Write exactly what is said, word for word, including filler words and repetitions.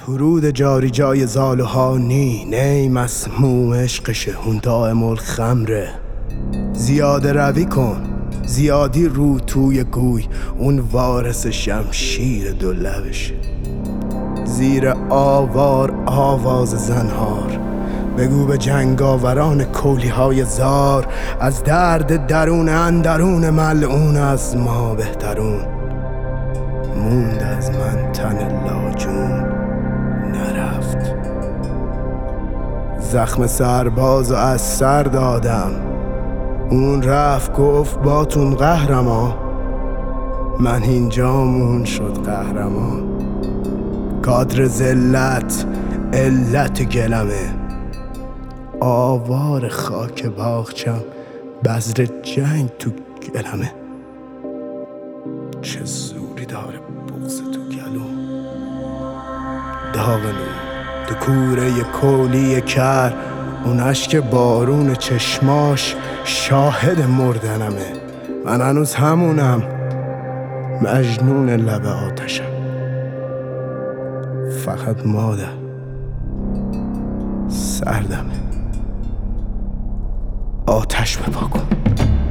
رود جاری جای زالوها نی نی مسموم عشقشه هون دائم الخمره. زیاده روی کن زیادی رو توی گوی، اون وارث شمشیر دو لبشه. زیر آوار آواز زنهار بگو به جنگاوران کولی های زار، از درد درون اندرون ملعون از ما بهترون. موند از من تن لاجون نرفت، زخم سرباز و از سر دادم. اون رفت گفت باتون قهرمان، من اینجامون شد قهرمان. کادر ذلت علت گلمه، آوار خاک باغچم بذر جنگ تو گلمه. چه زوری داره بغض تو گلو، داغنون تو کوره کولی کر. اون اشک بارون چشماش شاهد مردنمه، من هنوز همونم مجنون لب آتشم. فقط مادر سردمه، آتش بپا کن.